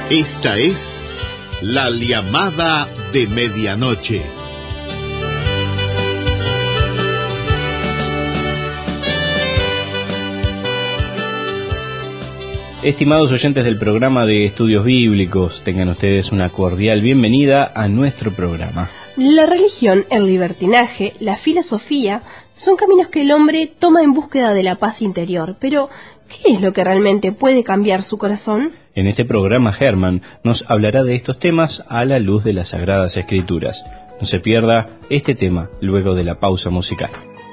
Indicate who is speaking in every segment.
Speaker 1: Esta es la llamada de medianoche.
Speaker 2: Estimados oyentes del programa de Estudios Bíblicos, tengan ustedes una cordial bienvenida a nuestro programa.
Speaker 3: La religión, el libertinaje, la filosofía son caminos que el hombre toma en búsqueda de la paz interior. Pero, ¿qué es lo que realmente puede cambiar su corazón?
Speaker 2: En este programa, Germán nos hablará de estos temas a la luz de las Sagradas Escrituras. No se pierda este tema luego de la pausa musical.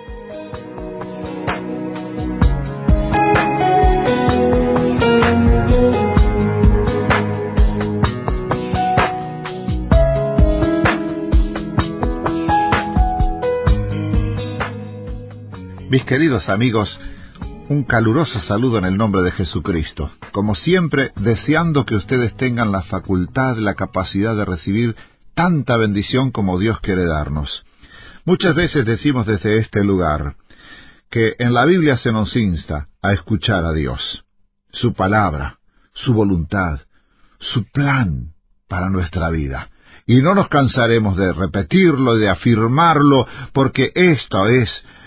Speaker 4: Mis queridos amigos, un caluroso saludo en el nombre de Jesucristo. Como siempre, deseando que ustedes tengan la facultad, la capacidad de recibir tanta bendición como Dios quiere darnos. Muchas veces decimos desde este lugar que en la Biblia se nos insta a escuchar a Dios, su palabra, su voluntad, su plan para nuestra vida. Y no nos cansaremos de repetirlo, de afirmarlo, porque esto es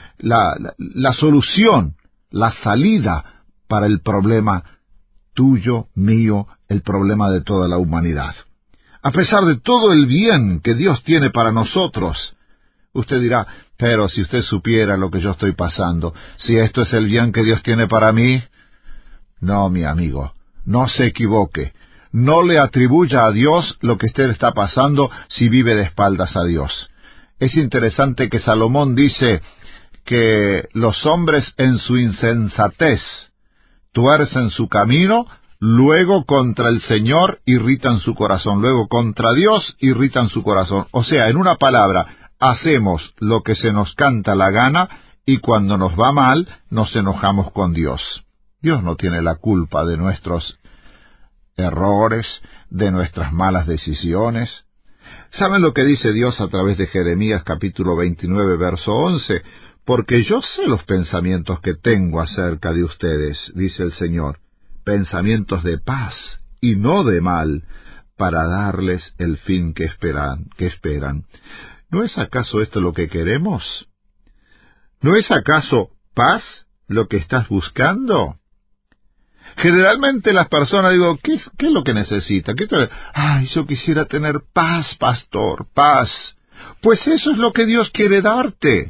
Speaker 4: la solución, la salida para el problema tuyo, mío, el problema de toda la humanidad. A pesar de todo el bien que Dios tiene para nosotros, usted dirá, pero si usted supiera lo que yo estoy pasando, si esto es el bien que Dios tiene para mí. No, mi amigo, no se equivoque. No le atribuya a Dios lo que usted está pasando si vive de espaldas a Dios. Es interesante que Salomón dice que los hombres en su insensatez tuercen su camino, luego contra el Señor irritan su corazón, luego contra Dios irritan su corazón. O sea, en una palabra, hacemos lo que se nos canta la gana y cuando nos va mal, nos enojamos con Dios. Dios no tiene la culpa de nuestros errores, de nuestras malas decisiones. ¿Saben lo que dice Dios a través de Jeremías capítulo 29, verso 11? Porque yo sé los pensamientos que tengo acerca de ustedes, dice el Señor, pensamientos de paz y no de mal, para darles el fin que esperan. ¿No es acaso esto lo que queremos? ¿No es acaso paz lo que estás buscando? Generalmente las personas digo, ¿qué es lo que necesita? Ay, yo quisiera tener paz, pastor, paz. Pues eso es lo que Dios quiere darte.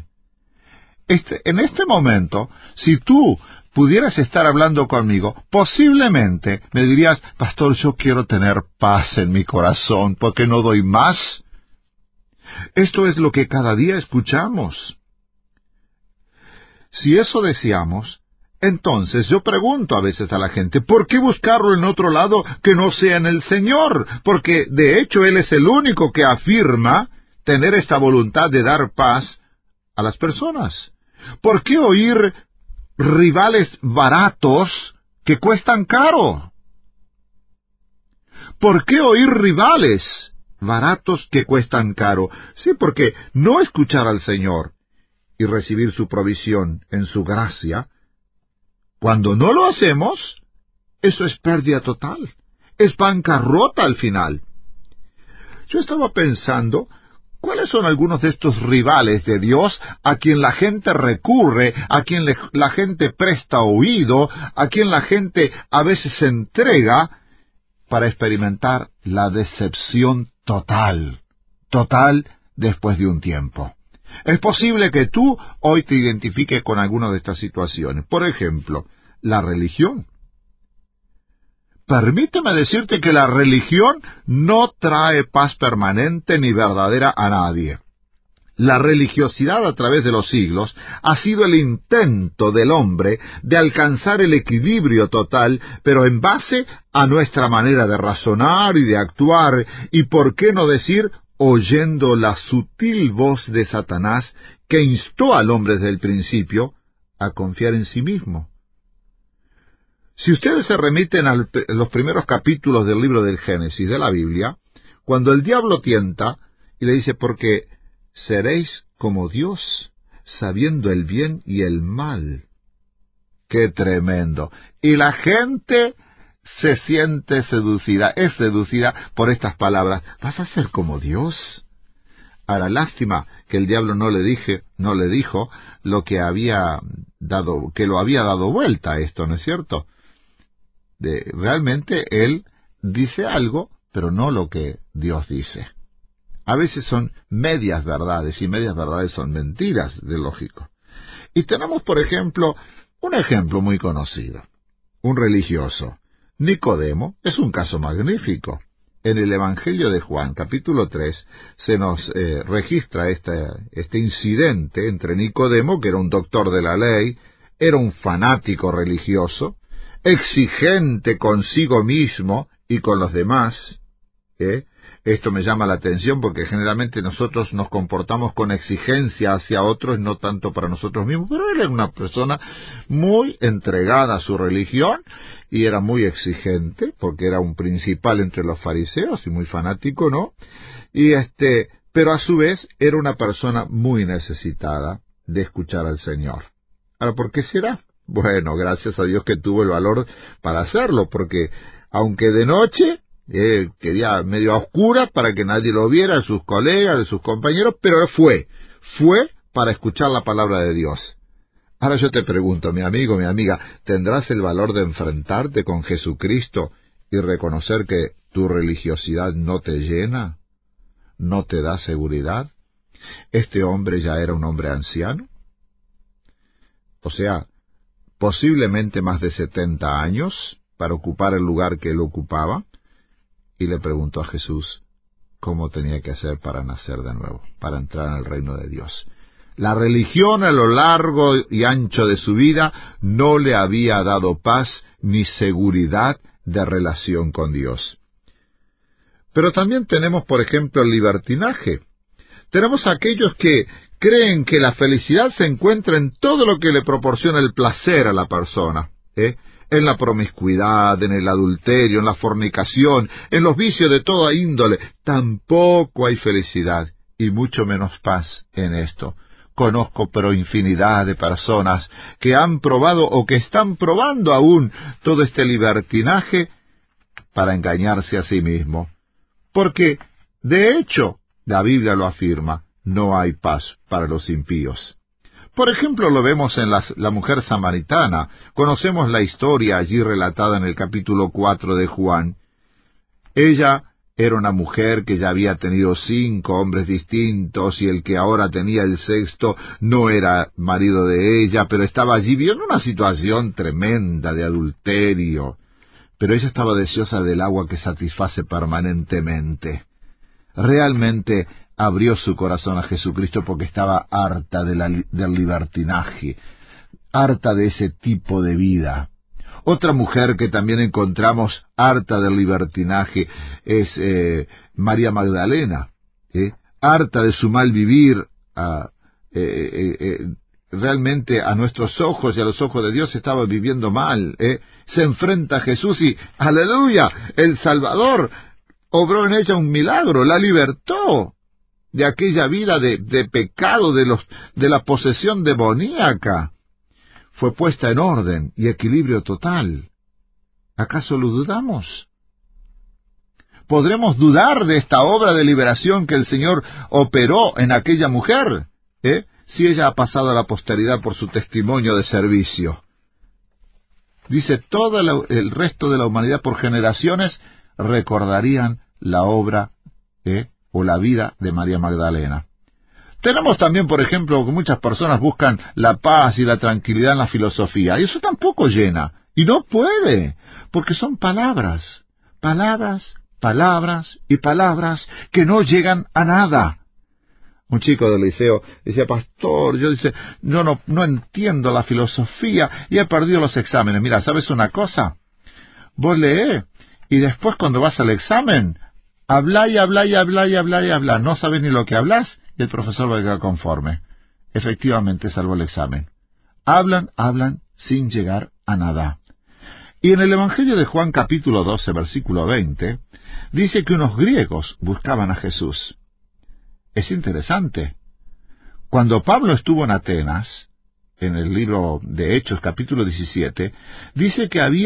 Speaker 4: En este momento, si tú pudieras estar hablando conmigo, posiblemente me dirías, pastor, yo quiero tener paz en mi corazón, porque no doy más. Esto es lo que cada día escuchamos. Si eso deseamos, entonces yo pregunto a veces a la gente, ¿por qué buscarlo en otro lado que no sea en el Señor? Porque de hecho Él es el único que afirma tener esta voluntad de dar paz a las personas. ¿Por qué oír rivales baratos que cuestan caro? ¿Por qué oír rivales baratos que cuestan caro? Sí, porque no escuchar al Señor y recibir su provisión en su gracia, cuando no lo hacemos, eso es pérdida total, es bancarrota al final. Yo estaba pensando, ¿cuáles son algunos de estos rivales de Dios a quien la gente recurre, a quien la gente presta oído, a quien la gente a veces se entrega para experimentar la decepción total después de un tiempo? Es posible que tú hoy te identifiques con alguna de estas situaciones. Por ejemplo, la religión. Permíteme decirte que la religión no trae paz permanente ni verdadera a nadie. La religiosidad a través de los siglos ha sido el intento del hombre de alcanzar el equilibrio total, pero en base a nuestra manera de razonar y de actuar, y por qué no decir, oyendo la sutil voz de Satanás que instó al hombre desde el principio a confiar en sí mismo. Si ustedes se remiten a los primeros capítulos del libro del Génesis de la Biblia, cuando el diablo tienta y le dice, porque seréis como Dios, sabiendo el bien y el mal. ¡Qué tremendo! Y la gente se siente seducida, es seducida por estas palabras. ¿Vas a ser como Dios? Ahora, lástima que el diablo no le dijo lo que había dado, que lo había dado vuelta a esto, ¿no es cierto? Realmente él dice algo, pero no lo que Dios dice. A veces son medias verdades, y medias verdades son mentiras, de lógico. Y tenemos, por ejemplo, un ejemplo muy conocido. Un religioso, Nicodemo, es un caso magnífico. En el Evangelio de Juan, capítulo 3, se nos registra este incidente entre Nicodemo, que era un doctor de la ley, era un fanático religioso, exigente consigo mismo y con los demás. Esto me llama la atención porque generalmente nosotros nos comportamos con exigencia hacia otros, no tanto para nosotros mismos, pero él era una persona muy entregada a su religión y era muy exigente porque era un principal entre los fariseos y muy fanático, ¿no? Pero a su vez era una persona muy necesitada de escuchar al Señor. Ahora, ¿por qué será? Bueno, gracias a Dios que tuvo el valor para hacerlo, porque aunque de noche, quería medio a oscuras para que nadie lo viera, de sus colegas, de sus compañeros, pero fue para escuchar la palabra de Dios. Ahora yo te pregunto, mi amigo, mi amiga, ¿tendrás el valor de enfrentarte con Jesucristo y reconocer que tu religiosidad no te llena, no te da seguridad? Este hombre ya era un hombre anciano, o sea, posiblemente más de 70 años para ocupar el lugar que él ocupaba, y le preguntó a Jesús cómo tenía que hacer para nacer de nuevo, para entrar en el reino de Dios. La religión a lo largo y ancho de su vida no le había dado paz ni seguridad de relación con Dios. Pero también tenemos, por ejemplo, el libertinaje. Tenemos aquellos que creen que la felicidad se encuentra en todo lo que le proporciona el placer a la persona, en la promiscuidad, en el adulterio, en la fornicación, en los vicios de toda índole. Tampoco hay felicidad, y mucho menos paz en esto. Conozco pero infinidad de personas que han probado o que están probando aún todo este libertinaje para engañarse a sí mismo. Porque, de hecho, la Biblia lo afirma, no hay paz para los impíos. Por ejemplo, lo vemos en la mujer samaritana. Conocemos la historia allí relatada en el capítulo 4 de Juan. Ella era una mujer que ya había tenido 5 hombres distintos, y el que ahora tenía el 6º no era marido de ella, pero estaba allí viviendo una situación tremenda de adulterio. Pero ella estaba deseosa del agua que satisface permanentemente. Realmente abrió su corazón a Jesucristo porque estaba harta del libertinaje, harta de ese tipo de vida. Otra mujer que también encontramos harta del libertinaje es María Magdalena, harta de su mal vivir. Realmente a nuestros ojos y a los ojos de Dios estaba viviendo mal. Se enfrenta a Jesús y, ¡aleluya!, el Salvador obró en ella un milagro, la libertó de aquella vida de pecado, de la posesión demoníaca. Fue puesta en orden y equilibrio total. ¿Acaso lo dudamos? ¿Podremos dudar de esta obra de liberación que el Señor operó en aquella mujer? Si ella ha pasado a la posteridad por su testimonio de servicio. Dice, todo el resto de la humanidad por generaciones recordarían la obra o la vida de María Magdalena. Tenemos también, por ejemplo, que muchas personas buscan la paz y la tranquilidad en la filosofía, y eso tampoco llena, y no puede, porque son palabras, palabras, palabras y palabras que no llegan a nada. Un chico del liceo decía, pastor, yo no entiendo la filosofía y he perdido los exámenes. Mira, ¿sabes una cosa? Vos leés y después cuando vas al examen, habla y habla y habla y habla y habla. No sabes ni lo que hablas y el profesor va a quedar conforme. Efectivamente, salvó el examen. Hablan sin llegar a nada. Y en el Evangelio de Juan capítulo 12, versículo 20, dice que unos griegos buscaban a Jesús. Es interesante. Cuando Pablo estuvo en Atenas, en el libro de Hechos, capítulo 17, dice que había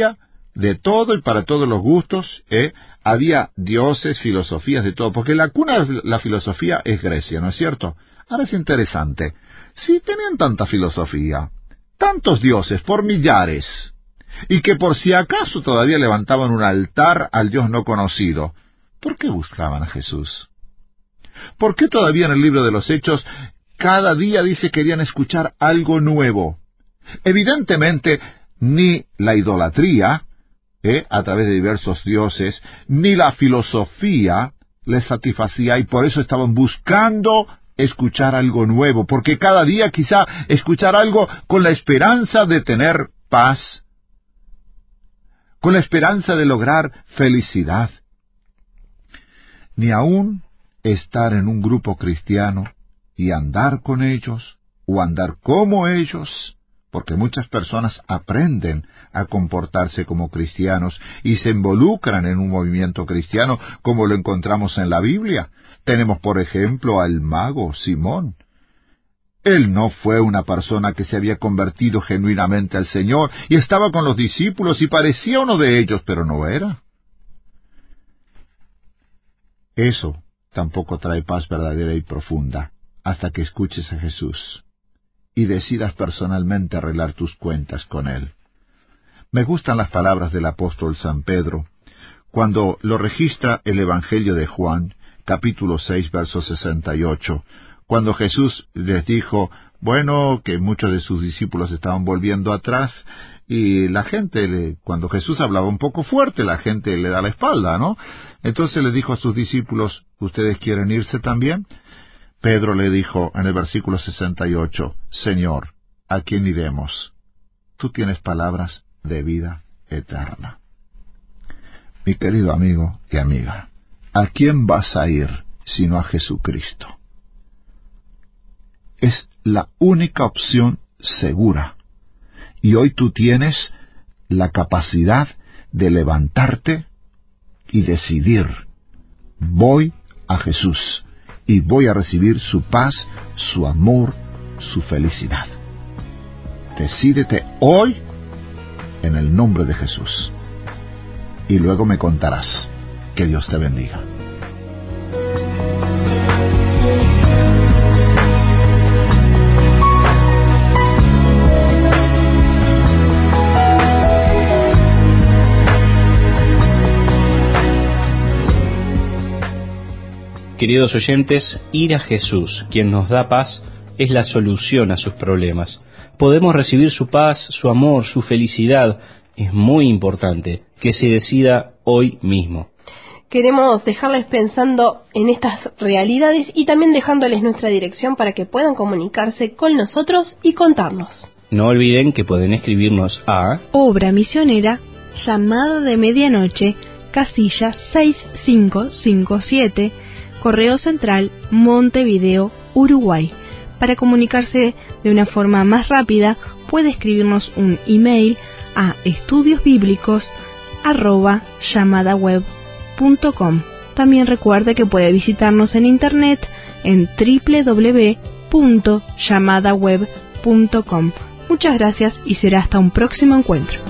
Speaker 4: de todo y para todos los gustos, había dioses, filosofías, de todo, porque la cuna de la filosofía es Grecia, ¿no es cierto? Ahora es interesante, si tenían tanta filosofía, tantos dioses por millares, y que por si acaso todavía levantaban un altar al Dios no conocido, ¿por qué buscaban a Jesús? ¿Por qué todavía en el libro de los Hechos cada día dice querían escuchar algo nuevo? Evidentemente, ni la idolatría, a través de diversos dioses, ni la filosofía les satisfacía, y por eso estaban buscando escuchar algo nuevo, porque cada día quizá escuchar algo con la esperanza de tener paz, con la esperanza de lograr felicidad. Ni aún estar en un grupo cristiano y andar con ellos, o andar como ellos, porque muchas personas aprenden a comportarse como cristianos y se involucran en un movimiento cristiano, como lo encontramos en la Biblia. Tenemos, por ejemplo, al mago Simón. Él no fue una persona que se había convertido genuinamente al Señor, y estaba con los discípulos y parecía uno de ellos, pero no era. Eso tampoco trae paz verdadera y profunda, hasta que escuches a Jesús y decidas personalmente arreglar tus cuentas con Él. Me gustan las palabras del apóstol San Pedro, cuando lo registra el Evangelio de Juan, capítulo 6, verso 68, cuando Jesús les dijo, bueno, que muchos de sus discípulos estaban volviendo atrás, y la gente, cuando Jesús hablaba un poco fuerte, la gente le da la espalda, ¿no? Entonces le dijo a sus discípulos, ¿ustedes quieren irse también? Pedro le dijo en el versículo 68, Señor, ¿a quién iremos? Tú tienes palabras de vida eterna. Mi querido amigo y amiga, ¿a quién vas a ir sino a Jesucristo? Es la única opción segura. Y hoy tú tienes la capacidad de levantarte y decidir, voy a Jesús y voy a recibir su paz, su amor, su felicidad. Decídete hoy en el nombre de Jesús. Y luego me contarás. Que Dios te bendiga.
Speaker 2: Queridos oyentes, ir a Jesús, quien nos da paz, es la solución a sus problemas. Podemos recibir su paz, su amor, su felicidad. Es muy importante que se decida hoy mismo.
Speaker 3: Queremos dejarles pensando en estas realidades y también dejándoles nuestra dirección para que puedan comunicarse con nosotros y contarnos.
Speaker 2: No olviden que pueden escribirnos a
Speaker 5: Obra Misionera, Llamada de Medianoche, casilla 6557, Correo Central, Montevideo, Uruguay. Para comunicarse de una forma más rápida, puede escribirnos un email a estudiosbiblicos@llamadaweb.com. También recuerde que puede visitarnos en internet en www.llamadaweb.com. Muchas gracias y será hasta un próximo encuentro.